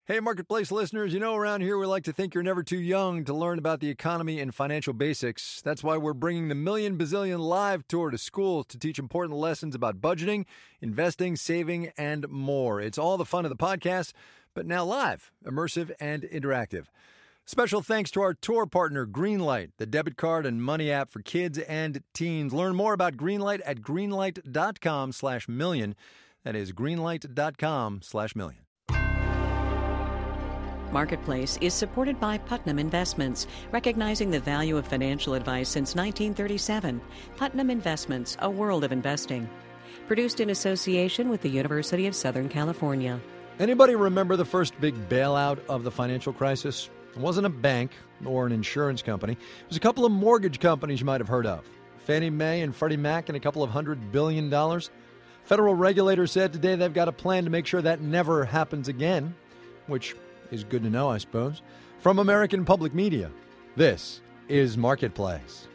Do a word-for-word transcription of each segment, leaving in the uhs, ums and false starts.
Hey, Marketplace listeners, you know around here we like to think you're never too young to learn about the economy and financial basics. That's why we're bringing the Million Bazillion Live Tour to schools to teach important lessons about budgeting, investing, saving, and more. It's all the fun of the podcast, but now live, immersive, and interactive. Special thanks to our tour partner, Greenlight, the debit card and money app for kids and teens. Learn more about Greenlight at greenlight.com slash million. That is greenlight.com slash million. Marketplace is supported by Putnam Investments, recognizing the value of financial advice since nineteen thirty-seven. Putnam Investments, a world of investing. Produced in association with the University of Southern California. Anybody remember the first big bailout of the financial crisis? It wasn't a bank or an insurance company. It was a couple of mortgage companies you might have heard of. Fannie Mae and Freddie Mac and a couple of hundred billion dollars. Federal regulators said today they've got a plan to make sure that never happens again, which is good to know, I suppose. From American Public Media, this is Marketplace.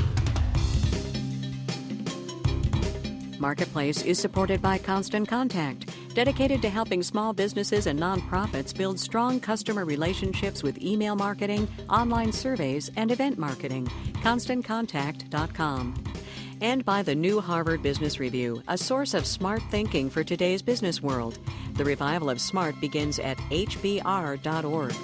Marketplace is supported by Constant Contact, dedicated to helping small businesses and nonprofits build strong customer relationships with email marketing, online surveys, and event marketing. constant contact dot com. And by the new Harvard Business Review, a source of smart thinking for today's business world. The revival of SMART begins at H B R dot org.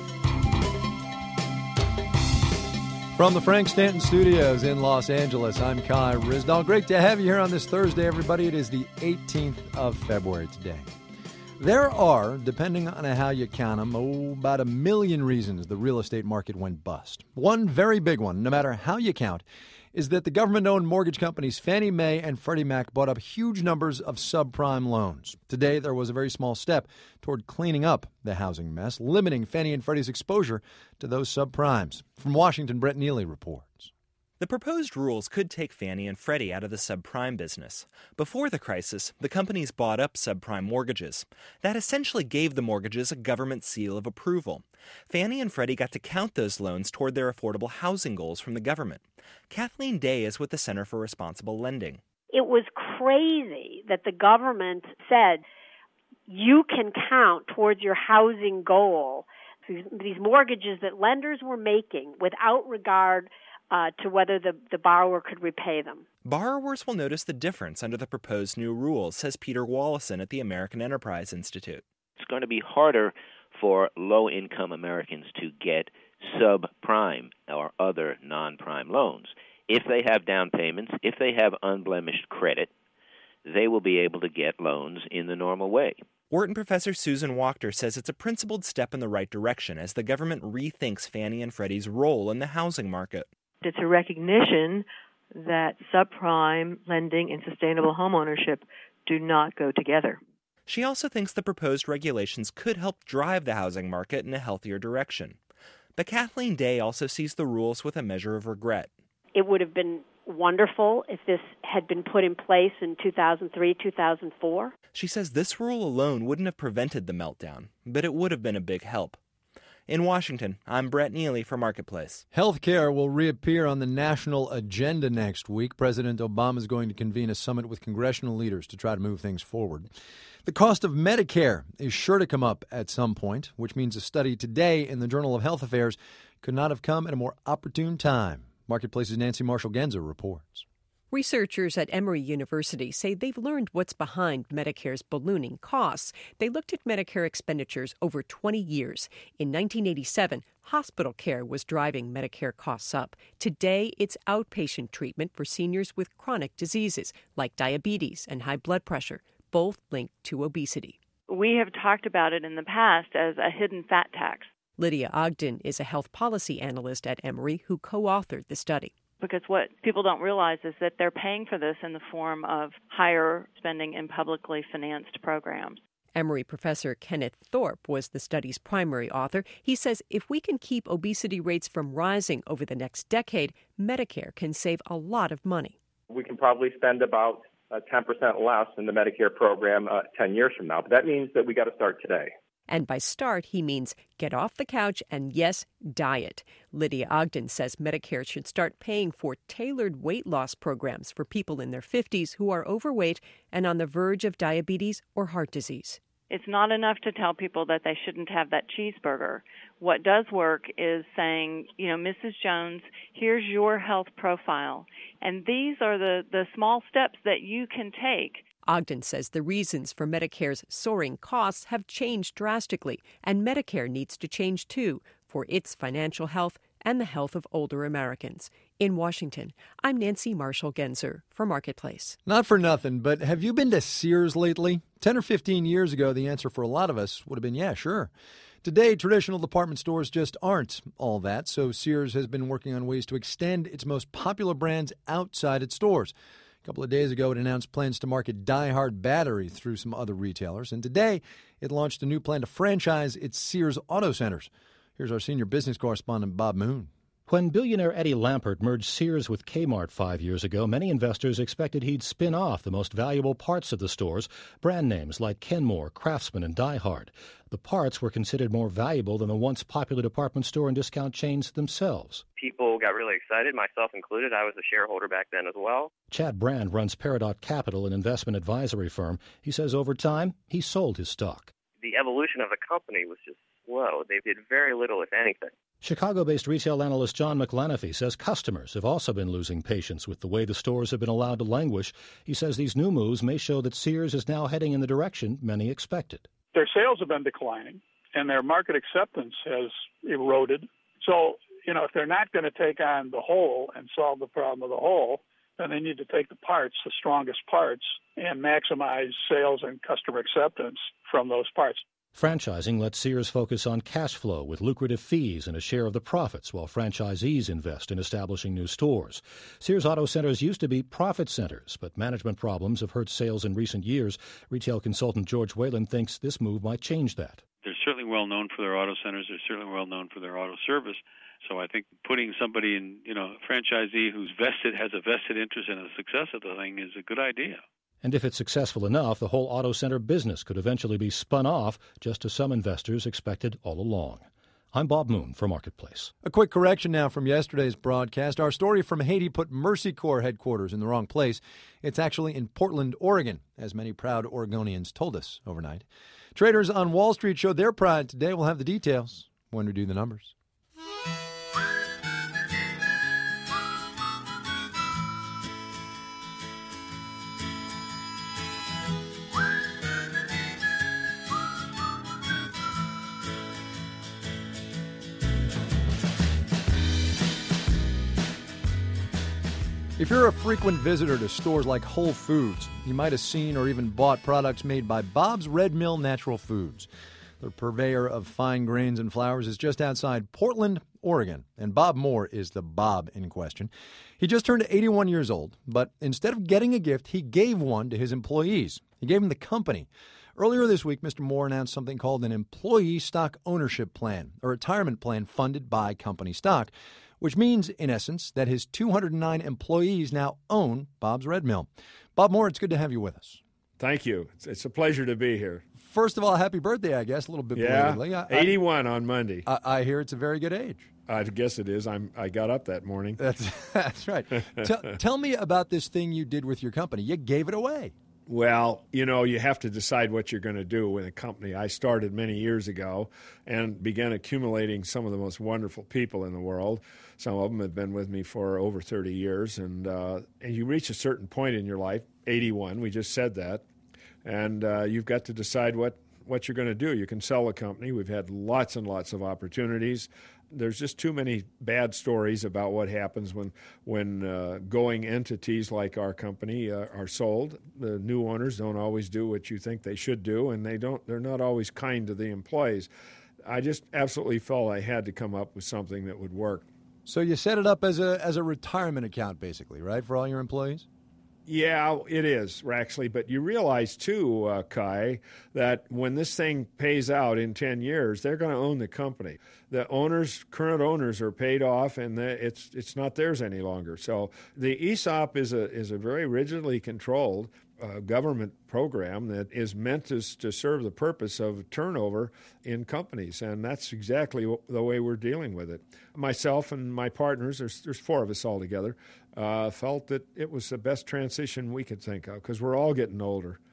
From the Frank Stanton Studios in Los Angeles, I'm Kai Ryssdal. Great to have you here on this Thursday, everybody. It is the eighteenth of February today. There are, depending on how you count them, oh, about a million reasons the real estate market went bust. One very big one, no matter how you count, is that the government-owned mortgage companies Fannie Mae and Freddie Mac bought up huge numbers of subprime loans. Today, there was a very small step toward cleaning up the housing mess, limiting Fannie and Freddie's exposure to those subprimes. From Washington, Brett Neely reports. The proposed rules could take Fannie and Freddie out of the subprime business. Before the crisis, the companies bought up subprime mortgages. That essentially gave the mortgages a government seal of approval. Fannie and Freddie got to count those loans toward their affordable housing goals from the government. Kathleen Day is with the Center for Responsible Lending. It was crazy that the government said you can count towards your housing goal these mortgages that lenders were making without regard Uh, to whether the, the borrower could repay them. Borrowers will notice the difference under the proposed new rules, says Peter Wallison at the American Enterprise Institute. It's going to be harder for low-income Americans to get subprime or other non-prime loans. If they have down payments, if they have unblemished credit, they will be able to get loans in the normal way. Wharton professor Susan Wachter says it's a principled step in the right direction as the government rethinks Fannie and Freddie's role in the housing market. It's a recognition that subprime lending and sustainable homeownership do not go together. She also thinks the proposed regulations could help drive the housing market in a healthier direction. But Kathleen Day also sees the rules with a measure of regret. It would have been wonderful if this had been put in place in two thousand three, two thousand four. She says this rule alone wouldn't have prevented the meltdown, but it would have been a big help. In Washington, I'm Brett Neely for Marketplace. Healthcare will reappear on the national agenda next week. President Obama is going to convene a summit with congressional leaders to try to move things forward. The cost of Medicare is sure to come up at some point, which means a study today in the Journal of Health Affairs could not have come at a more opportune time. Marketplace's Nancy Marshall-Genzer reports. Researchers at Emory University say they've learned what's behind Medicare's ballooning costs. They looked at Medicare expenditures over twenty years. In nineteen eighty-seven, hospital care was driving Medicare costs up. Today, it's outpatient treatment for seniors with chronic diseases like diabetes and high blood pressure, both linked to obesity. We have talked about it in the past as a hidden fat tax. Lydia Ogden is a health policy analyst at Emory who co-authored the study. Because what people don't realize is that they're paying for this in the form of higher spending in publicly financed programs. Emory professor Kenneth Thorpe was the study's primary author. He says if we can keep obesity rates from rising over the next decade, Medicare can save a lot of money. We can probably spend about uh, ten percent less in the Medicare program uh, ten years from now. But that means that we got to start today. And by start, he means get off the couch and, yes, diet. Lydia Ogden says Medicare should start paying for tailored weight loss programs for people in their fifties who are overweight and on the verge of diabetes or heart disease. It's not enough to tell people that they shouldn't have that cheeseburger. What does work is saying, you know, Missus Jones, here's your health profile, and these are the, the small steps that you can take. Ogden says the reasons for Medicare's soaring costs have changed drastically, and Medicare needs to change too for its financial health and the health of older Americans. In Washington, I'm Nancy Marshall-Genzer for Marketplace. Not for nothing, but have you been to Sears lately? Ten or fifteen years ago, the answer for a lot of us would have been, yeah, sure. Today, traditional department stores just aren't all that, so Sears has been working on ways to extend its most popular brands outside its stores. A couple of days ago, it announced plans to market DieHard battery through some other retailers, and today it launched a new plan to franchise its Sears Auto Centers. Here's our senior business correspondent, Bob Moon. When billionaire Eddie Lampert merged Sears with Kmart five years ago, many investors expected he'd spin off the most valuable parts of the stores, brand names like Kenmore, Craftsman, and DieHard. The parts were considered more valuable than the once popular department store and discount chains themselves. People got really excited, myself included. I was a shareholder back then as well. Chad Brand runs Peridot Capital, an investment advisory firm. He says over time, he sold his stock. The evolution of the company was just slow. They did very little, if anything. Chicago-based retail analyst John McLanathy says customers have also been losing patience with the way the stores have been allowed to languish. He says these new moves may show that Sears is now heading in the direction many expected. Their sales have been declining, and their market acceptance has eroded. So, you know, if they're not going to take on the whole and solve the problem of the whole, then they need to take the parts, the strongest parts, and maximize sales and customer acceptance from those parts. Franchising lets Sears focus on cash flow with lucrative fees and a share of the profits while franchisees invest in establishing new stores. Sears Auto Centers used to be profit centers, but management problems have hurt sales in recent years. Retail consultant George Whalen thinks this move might change that. They're certainly well known for their auto centers. They're certainly well known for their auto service. So I think putting somebody in, you know, a franchisee who's vested, has a vested interest in the success of the thing is a good idea. And if it's successful enough, the whole auto center business could eventually be spun off, just as some investors expected all along. I'm Bob Moon for Marketplace. A quick correction now from yesterday's broadcast. Our story from Haiti put Mercy Corps headquarters in the wrong place. It's actually in Portland, Oregon, as many proud Oregonians told us overnight. Traders on Wall Street showed their pride today. We'll have the details when we do the numbers. If you're a frequent visitor to stores like Whole Foods, you might have seen or even bought products made by Bob's Red Mill Natural Foods. The purveyor of fine grains and flours is just outside Portland, Oregon, and Bob Moore is the Bob in question. He just turned eighty-one years old, but instead of getting a gift, he gave one to his employees. He gave them the company. Earlier this week, Mister Moore announced something called an employee stock ownership plan, a retirement plan funded by company stock, which means, in essence, that his two hundred nine employees now own Bob's Red Mill. Bob Moore, it's good to have you with us. Thank you. It's, it's a pleasure to be here. First of all, happy birthday, I guess, a little bit yeah, belatedly. I, eighty-one on Monday. I, I hear it's a very good age. I guess it is. I'm, I got up that morning. That's, that's right. tell, tell me about this thing you did with your company. You gave it away. Well, you know, you have to decide what you're going to do with a company. I started many years ago and began accumulating some of the most wonderful people in the world. Some of them have been with me for over thirty years. And, uh, and you reach a certain point in your life, eighty-one, we just said that, and uh, you've got to decide what, what you're going to do. You can sell a company. We've had lots and lots of opportunities. There's just too many bad stories about what happens when when uh, going entities like our company uh, are sold. The new owners don't always do what you think they should do, and they don't. They're not always kind to the employees. I just absolutely felt I had to come up with something that would work. So you set it up as a as a retirement account, basically, right, for all your employees? Yeah, it is, actually. But you realize, too, uh, Kai, that when this thing pays out in ten years, they're going to own the company. The owners, current owners, are paid off, and the, it's it's not theirs any longer. So the E S O P is a is a very rigidly controlled uh, government program that is meant to, to serve the purpose of turnover in companies, and that's exactly the way we're dealing with it. Myself and my partners, there's, there's four of us all together, uh, felt that it was the best transition we could think of because we're all getting older.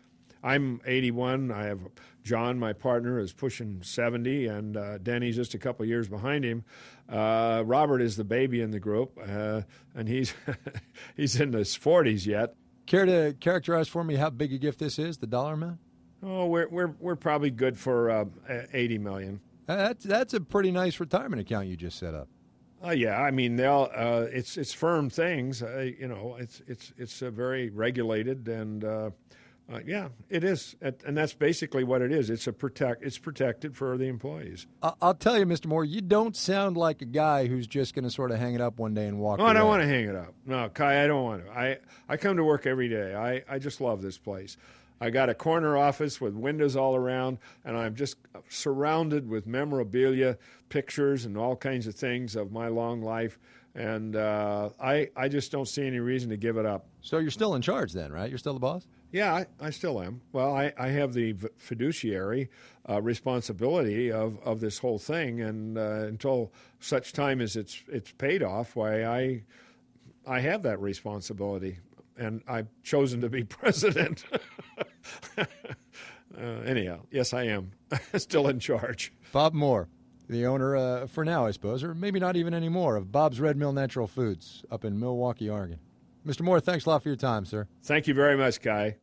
I'm eighty-one. I have John, my partner, is pushing seventy, and uh, Denny's just a couple of years behind him. Uh, Robert is the baby in the group, uh, and he's he's in his forties yet. Care to characterize for me how big a gift this is, the dollar amount? Oh, we're we're we're probably good for uh, eighty million. That's that's a pretty nice retirement account you just set up. Uh, yeah, I mean, they'll. Uh, it's it's firm things. Uh, you know, it's it's it's uh, very regulated, and uh, uh, yeah, it is, and that's basically what it is. It's a protect. It's protected for the employees. I'll tell you, Mister Moore, you don't sound like a guy who's just going to sort of hang it up one day and walk No, away. I don't want to hang it up. No, Kai, I don't want to. I I come to work every day. I I just love this place. I got a corner office with windows all around, and I'm just surrounded with memorabilia, pictures, and all kinds of things of my long life. And uh, I, I just don't see any reason to give it up. So you're still in charge then, right? You're still the boss? Yeah, I, I still am. Well, I, I have the fiduciary uh, responsibility of, of this whole thing, and uh, until such time as it's it's paid off, why I I have that responsibility. And I've chosen to be president. uh, anyhow, yes, I am still in charge. Bob Moore, the owner, uh, for now, I suppose, or maybe not even anymore, of Bob's Red Mill Natural Foods up in Milwaukee, Oregon. Mister Moore, thanks a lot for your time, sir. Thank you very much, Kai.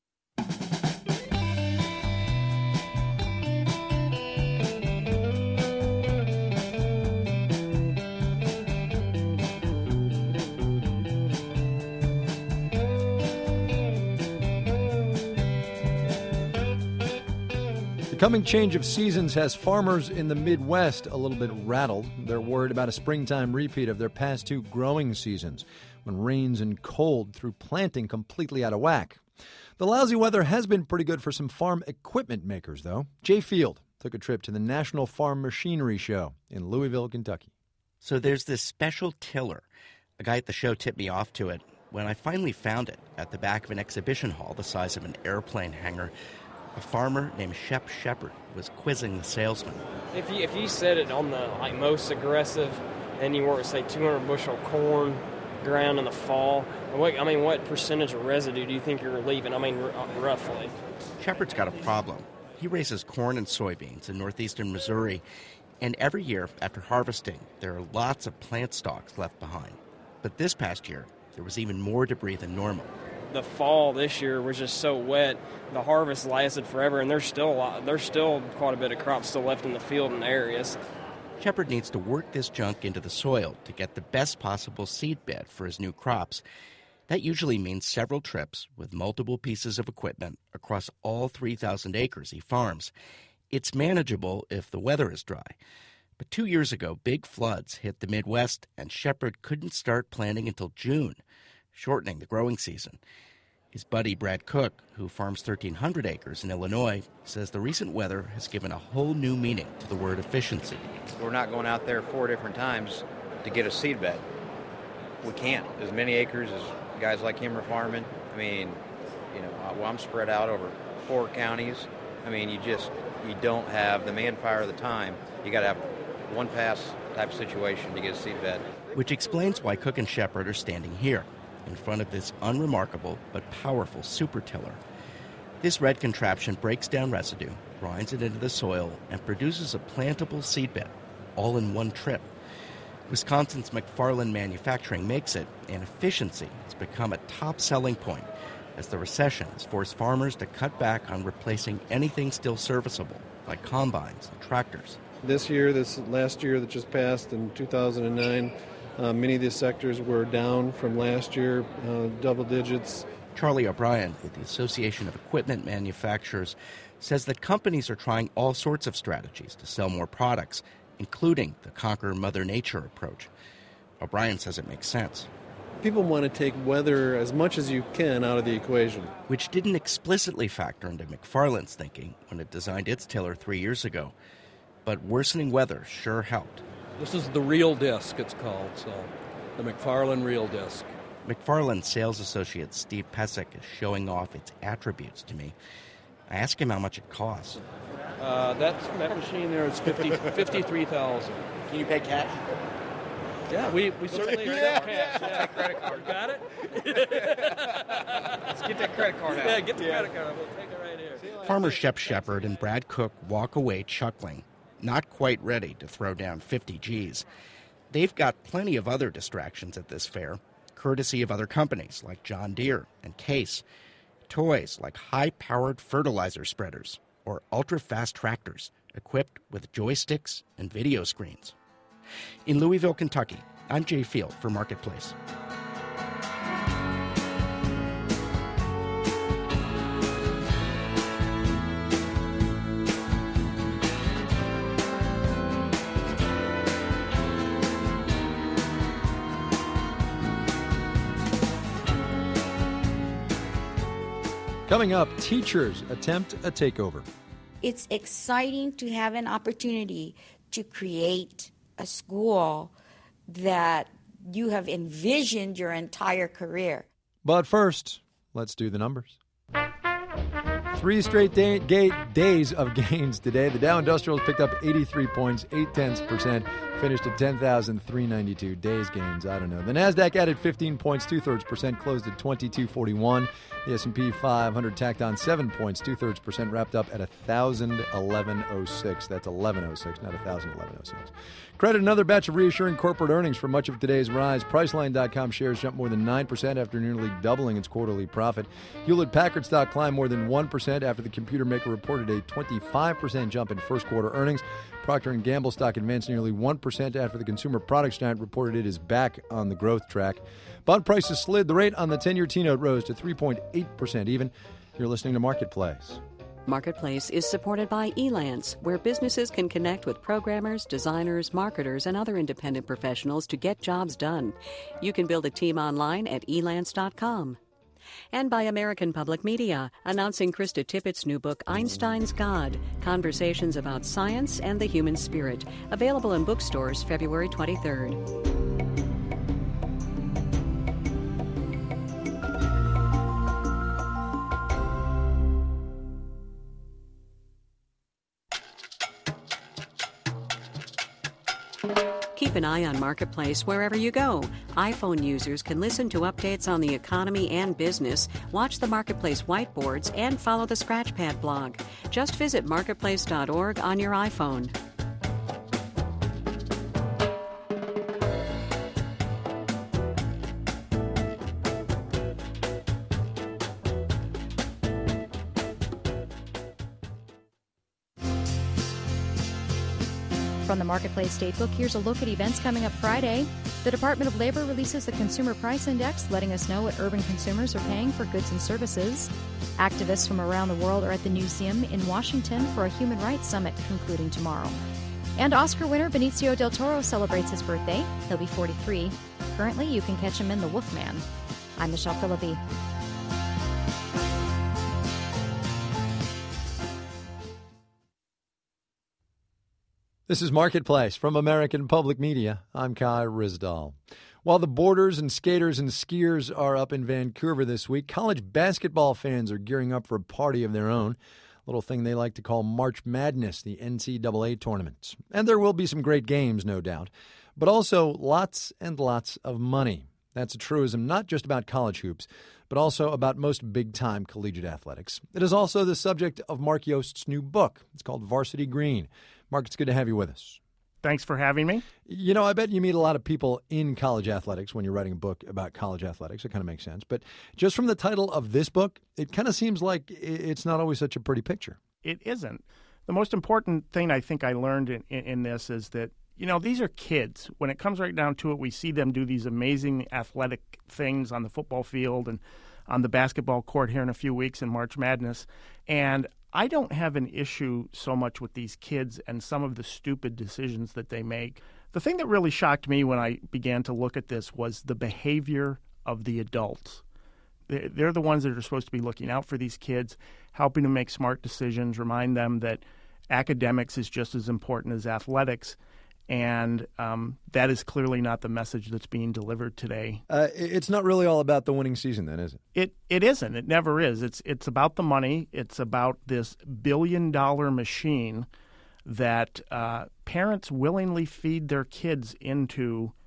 The coming change of seasons has farmers in the Midwest a little bit rattled. They're worried about a springtime repeat of their past two growing seasons, when rains and cold threw planting completely out of whack. The lousy weather has been pretty good for some farm equipment makers, though. Jay Field took a trip to the National Farm Machinery Show in Louisville, Kentucky. So there's this special tiller. A guy at the show tipped me off to it. When I finally found it at the back of an exhibition hall the size of an airplane hangar, a farmer named Shep Shepard was quizzing the salesman. If you if you set it on the like most aggressive, and you work say two hundred bushel corn ground in the fall, what I mean, what percentage of residue do you think you're leaving? I mean, r- roughly. Shepard's got a problem. He raises corn and soybeans in northeastern Missouri, and every year after harvesting, there are lots of plant stalks left behind. But this past year, there was even more debris than normal. The fall this year was just so wet. The harvest lasted forever, and there's still a lot, there's still quite a bit of crops still left in the field in areas. Shepard needs to work this junk into the soil to get the best possible seed bed for his new crops. That usually means several trips with multiple pieces of equipment across all three thousand acres he farms. It's manageable if the weather is dry. But two years ago, big floods hit the Midwest, and Shepard couldn't start planting until June, shortening the growing season. His buddy Brad Cook, who farms thirteen hundred acres in Illinois, says the recent weather has given a whole new meaning to the word efficiency. We're not going out there four different times to get a seed bed. We can't. As many acres as guys like him are farming. I mean, you know, well, I'm spread out over four counties. I mean, you just, you don't have the manpower or the time. You got to have one pass type of situation to get a seed bed. Which explains why Cook and Shepard are standing here, in front of this unremarkable but powerful super tiller. This red contraption breaks down residue, grinds it into the soil, and produces a plantable seedbed, all in one trip. Wisconsin's McFarland Manufacturing makes it, and efficiency has become a top selling point as the recession has forced farmers to cut back on replacing anything still serviceable, like combines and tractors. This year, this last year that just passed in two thousand nine, Uh, many of these sectors were down from last year, uh, double digits. Charlie O'Brien with the Association of Equipment Manufacturers says that companies are trying all sorts of strategies to sell more products, including the Conquer Mother Nature approach. O'Brien says it makes sense. People want to take weather as much as you can out of the equation. Which didn't explicitly factor into McFarland's thinking when it designed its tiller three years ago. But worsening weather sure helped. This is the Real Disc, it's called, so the McFarland Real Disc. McFarland sales associate Steve Pesic is showing off its attributes to me. I ask him how much it costs. Uh, that, that machine there is fifty, fifty-three thousand dollars. Can you pay cash? Yeah, we, we certainly Yeah, accept cash. yeah. Yeah. Take credit card. Got it? Let's get that credit card out. Yeah, get the Yeah. credit card. We'll take it right here. Farmer Shep Shepard and Brad Cook walk away chuckling, not quite ready to throw down fifty G's. They've got plenty of other distractions at this fair, courtesy of other companies like John Deere and Case, toys like high-powered fertilizer spreaders or ultra-fast tractors equipped with joysticks and video screens. In Louisville, Kentucky, I'm Jay Field for Marketplace. Coming up, teachers attempt a takeover. It's exciting to have an opportunity to create a school that you have envisioned your entire career. But first, let's do the numbers. Three straight day, gate days of gains today. The Dow Industrials picked up eighty-three points, eight tenths percent, finished at ten thousand three hundred ninety-two. Days gains, I don't know. The Nasdaq added fifteen points, two-thirds percent, closed at twenty-two forty-one. The S and P five hundred tacked on seven points, two-thirds percent, wrapped up at one thousand eleven oh six. That's eleven oh six, not one thousand eleven oh six. Credit another batch of reassuring corporate earnings for much of today's rise. Priceline dot com shares jumped more than nine percent after nearly doubling its quarterly profit. Hewlett-Packard stock climbed more than one percent after the computer maker reported a twenty-five percent jump in first quarter earnings. Procter and Gamble stock advanced nearly one percent after the consumer products giant reported it is back on the growth track. Bond prices slid. The rate on the ten-year T-note rose to three point eight percent even. You're listening to Marketplace. Marketplace is supported by Elance, where businesses can connect with programmers, designers, marketers, and other independent professionals to get jobs done. You can build a team online at elance dot com. And by American Public Media, announcing Krista Tippett's new book, Einstein's God, Conversations About Science and the Human Spirit, available in bookstores February twenty-third. Keep an eye on Marketplace wherever you go. iPhone users can listen to updates on the economy and business, watch the Marketplace whiteboards, and follow the Scratchpad blog. Just visit marketplace dot org on your iPhone. From the Marketplace Datebook, here's a look at events coming up Friday. The Department of Labor releases the Consumer Price Index, letting us know what urban consumers are paying for goods and services. Activists from around the world are at the Newseum in Washington for a Human Rights Summit concluding tomorrow. And Oscar winner Benicio del Toro celebrates his birthday. He'll be forty-three. Currently, you can catch him in The Wolfman. I'm Michelle Philippi. This is Marketplace from American Public Media. I'm Kai Risdall. While the boarders and skaters and skiers are up in Vancouver this week, college basketball fans are gearing up for a party of their own, a little thing they like to call March Madness, the N C double A tournament. And there will be some great games, no doubt, but also lots and lots of money. That's a truism not just about college hoops, but also about most big-time collegiate athletics. It is also the subject of Mark Yost's new book. It's called Varsity Green. Mark, it's good to have you with us. Thanks for having me. You know, I bet you meet a lot of people in college athletics when you're writing a book about college athletics. It kind of makes sense. But just from the title of this book, it kind of seems like it's not always such a pretty picture. It isn't. The most important thing I think I learned in, in, in this is that, you know, these are kids. When it comes right down to it, we see them do these amazing athletic things on the football field and on the basketball court here in a few weeks in March Madness. And I don't have an issue so much with these kids and some of the stupid decisions that they make. The thing that really shocked me when I began to look at this was the behavior of the adults. They're the ones that are supposed to be looking out for these kids, helping them make smart decisions, remind them that academics is just as important as athletics. And um, that is clearly not the message that's being delivered today. Uh, it's not really all about the winning season, then, is it? It it isn't. It never is. It's it's about the money. It's about this billion-dollar machine that uh, parents willingly feed their kids into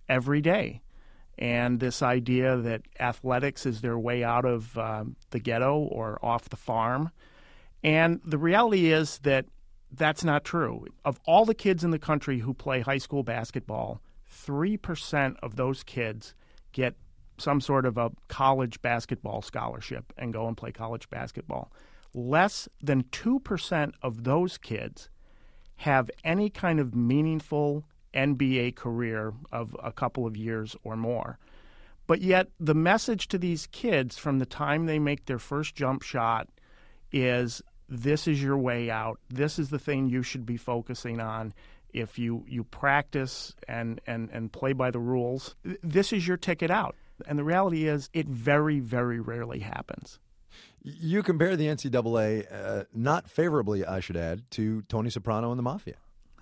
every day. And this idea that athletics is their way out of um, the ghetto or off the farm. And the reality is that that's not true. Of all the kids in the country who play high school basketball, three percent of those kids get some sort of a college basketball scholarship and go and play college basketball. Less than two percent of those kids have any kind of meaningful N B A career of a couple of years or more. But yet the message to these kids from the time they make their first jump shot is, this is your way out. This is the thing you should be focusing on. If you, you practice and, and, and play by the rules, this is your ticket out. And the reality is it very, very rarely happens. You compare the N C double A, uh, not favorably, I should add, to Tony Soprano and the Mafia.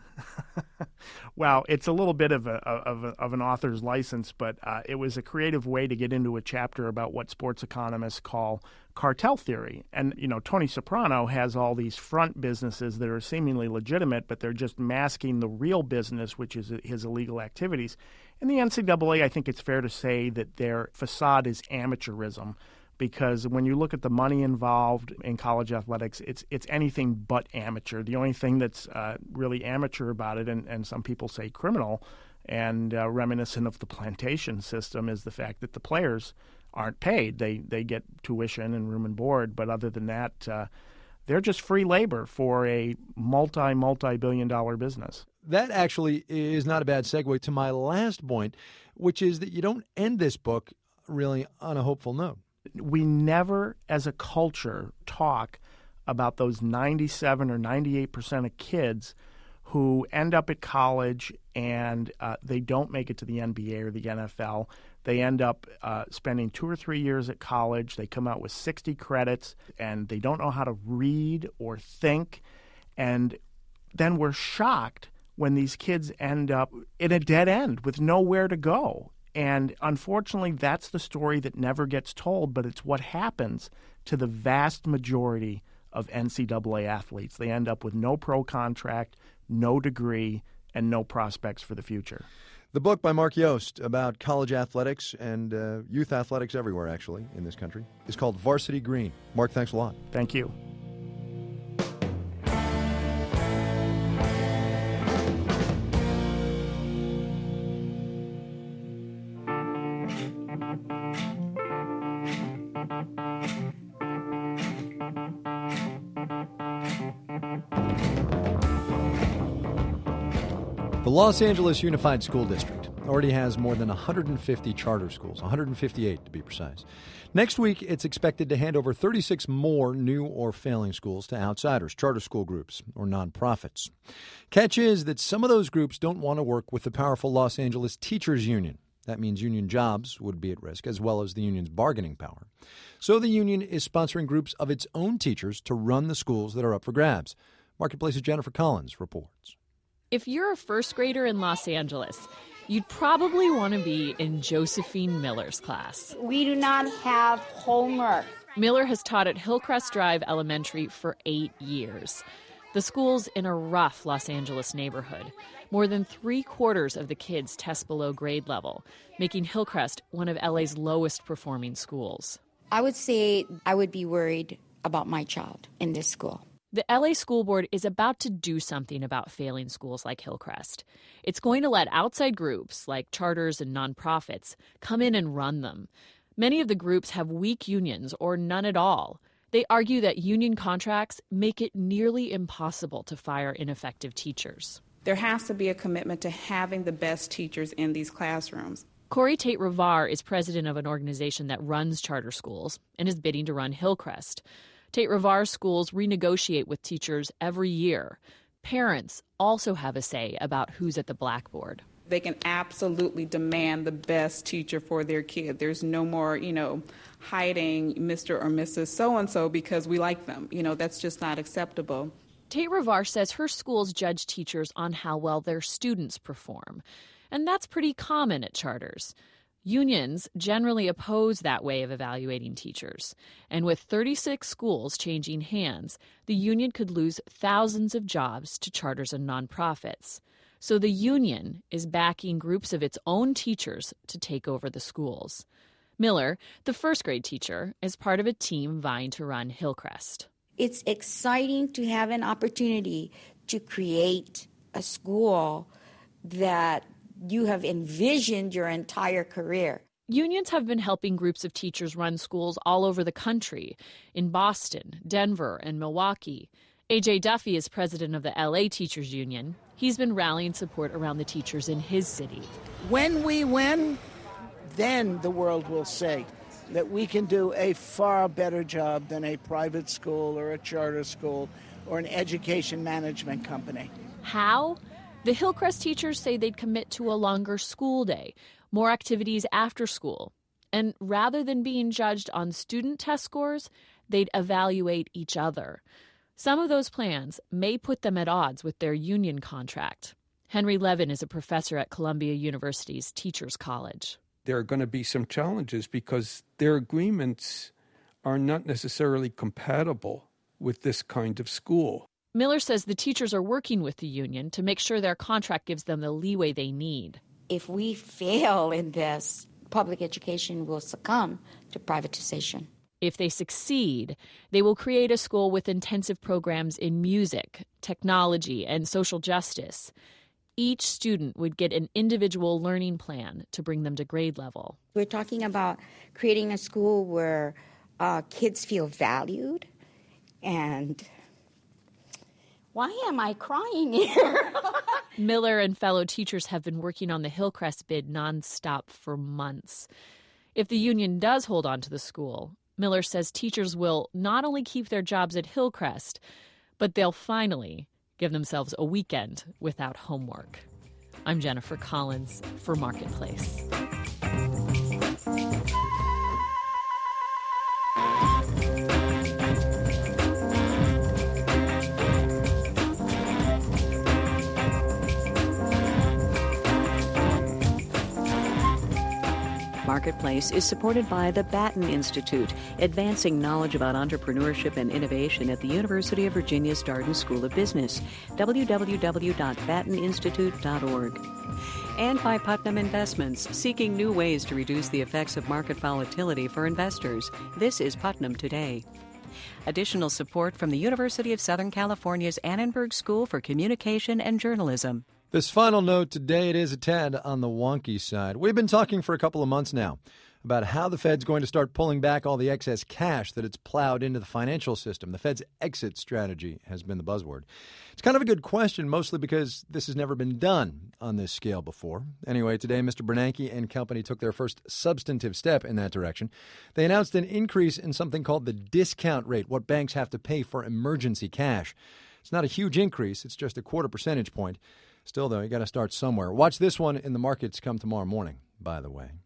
Well, it's a little bit of a, of, a, of an author's license, but uh, it was a creative way to get into a chapter about what sports economists call cartel theory. And, you know, Tony Soprano has all these front businesses that are seemingly legitimate, but they're just masking the real business, which is his illegal activities. In the N C double A, I think it's fair to say that their facade is amateurism, because when you look at the money involved in college athletics, it's it's anything but amateur. The only thing that's uh, really amateur about it, and, and some people say criminal and uh, reminiscent of the plantation system, is the fact that the players aren't paid. They they get tuition and room and board, but other than that, uh, they're just free labor for a multi, multi-billion dollar business. That actually is not a bad segue to my last point, which is that you don't end this book really on a hopeful note. We never, as a culture, talk about those ninety-seven or ninety-eight percent of kids who end up at college and uh, they don't make it to the N B A or the N F L. They end up uh, spending two or three years at college. They come out with sixty credits, and they don't know how to read or think. And then we're shocked when these kids end up in a dead end with nowhere to go. And unfortunately, that's the story that never gets told, but it's what happens to the vast majority of N C double A athletes. They end up with no pro contract, no degree, and no prospects for the future. The book by Mark Yost about college athletics and uh, youth athletics everywhere, actually, in this country, is called Varsity Green. Mark, thanks a lot. Thank you. The Los Angeles Unified School District already has more than one hundred fifty charter schools, one hundred fifty-eight to be precise. Next week, it's expected to hand over thirty-six more new or failing schools to outsiders, charter school groups, or nonprofits. Catch is that some of those groups don't want to work with the powerful Los Angeles Teachers Union. That means union jobs would be at risk, as well as the union's bargaining power. So the union is sponsoring groups of its own teachers to run the schools that are up for grabs. Marketplace's Jennifer Collins reports. If you're a first grader in Los Angeles, you'd probably want to be in Josephine Miller's class. We do not have homework. Miller has taught at Hillcrest Drive Elementary for eight years. The school's in a rough Los Angeles neighborhood. More than three quarters of the kids test below grade level, making Hillcrest one of L A's lowest performing schools. I would say I would be worried about my child in this school. The L A School Board is about to do something about failing schools like Hillcrest. It's going to let outside groups, like charters and nonprofits, come in and run them. Many of the groups have weak unions or none at all. They argue that union contracts make it nearly impossible to fire ineffective teachers. There has to be a commitment to having the best teachers in these classrooms. Corey Tate Ravar is president of an organization that runs charter schools and is bidding to run Hillcrest. Tate Ravar's schools renegotiate with teachers every year. Parents also have a say about who's at the blackboard. They can absolutely demand the best teacher for their kid. There's no more, you know, hiding Mister or Missus So-and-so because we like them. You know, that's just not acceptable. Tate Ravar says her schools judge teachers on how well their students perform. And that's pretty common at charters. Unions generally oppose that way of evaluating teachers. And with thirty-six schools changing hands, the union could lose thousands of jobs to charters and nonprofits. So the union is backing groups of its own teachers to take over the schools. Miller, the first grade teacher, is part of a team vying to run Hillcrest. It's exciting to have an opportunity to create a school that you have envisioned your entire career. Unions have been helping groups of teachers run schools all over the country, in Boston, Denver, and Milwaukee. A J Duffy is president of the L A Teachers Union. He's been rallying support around the teachers in his city. When we win, then the world will say that we can do a far better job than a private school or a charter school or an education management company. How? The Hillcrest teachers say they'd commit to a longer school day, more activities after school. And rather than being judged on student test scores, they'd evaluate each other. Some of those plans may put them at odds with their union contract. Henry Levin is a professor at Columbia University's Teachers College. There are going to be some challenges because their agreements are not necessarily compatible with this kind of school. Miller says the teachers are working with the union to make sure their contract gives them the leeway they need. If we fail in this, public education will succumb to privatization. If they succeed, they will create a school with intensive programs in music, technology, and social justice. Each student would get an individual learning plan to bring them to grade level. We're talking about creating a school where uh, kids feel valued. And why am I crying here? Miller and fellow teachers have been working on the Hillcrest bid nonstop for months. If the union does hold on to the school, Miller says teachers will not only keep their jobs at Hillcrest, but they'll finally give themselves a weekend without homework. I'm Jennifer Collins for Marketplace. Marketplace is supported by the Batten Institute, advancing knowledge about entrepreneurship and innovation at the University of Virginia's Darden School of Business. w w w dot batten institute dot org. And by Putnam Investments, seeking new ways to reduce the effects of market volatility for investors. This is Putnam Today. Additional support from the University of Southern California's Annenberg School for Communication and Journalism. This final note today, it is a tad on the wonky side. We've been talking for a couple of months now about how the Fed's going to start pulling back all the excess cash that it's plowed into the financial system. The Fed's exit strategy has been the buzzword. It's kind of a good question, mostly because this has never been done on this scale before. Anyway, today, Mister Bernanke and company took their first substantive step in that direction. They announced an increase in something called the discount rate, what banks have to pay for emergency cash. It's not a huge increase. It's just a quarter percentage point. Still, though, you got to start somewhere. Watch this one in the markets come tomorrow morning, by the way.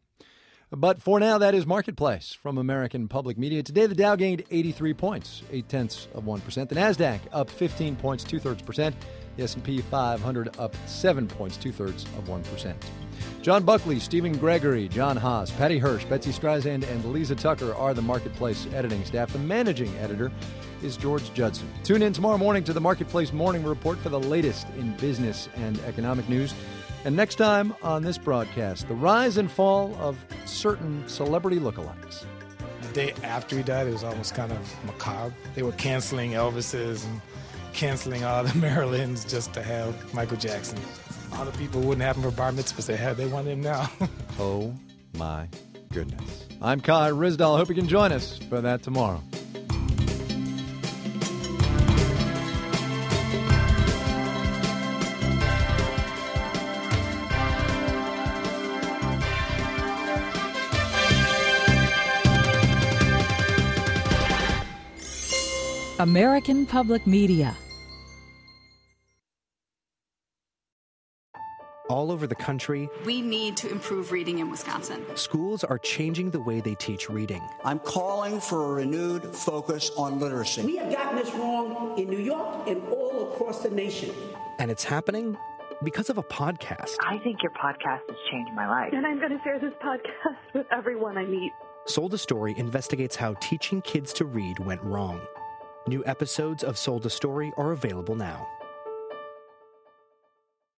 But for now, that is Marketplace from American Public Media. Today, the Dow gained eighty-three points, eight tenths of one percent. The NASDAQ up fifteen points, two-thirds percent. The S and P five hundred up seven points, two-thirds of one percent. John Buckley, Stephen Gregory, John Haas, Patty Hirsch, Betsy Streisand, and Lisa Tucker are the Marketplace editing staff. The managing editor is George Judson. Tune in tomorrow morning to the Marketplace Morning Report for the latest in business and economic news. And next time on this broadcast, the rise and fall of certain celebrity lookalikes. The day after he died, it was almost kind of macabre. They were canceling Elvises and canceling all the Marilyns just to have Michael Jackson. All the people wouldn't have him for bar mitzvahs they had. They want him now. Oh, my goodness. I'm Kai Ryssdal. Hope you can join us for that tomorrow. American Public Media. All over the country, we need to improve reading in Wisconsin. Schools are changing the way they teach reading. I'm calling for a renewed focus on literacy. We have gotten this wrong in New York and all across the nation. And it's happening because of a podcast. I think your podcast has changed my life. And I'm going to share this podcast with everyone I meet. Sold a Story investigates how teaching kids to read went wrong. New episodes of Sold a Story are available now.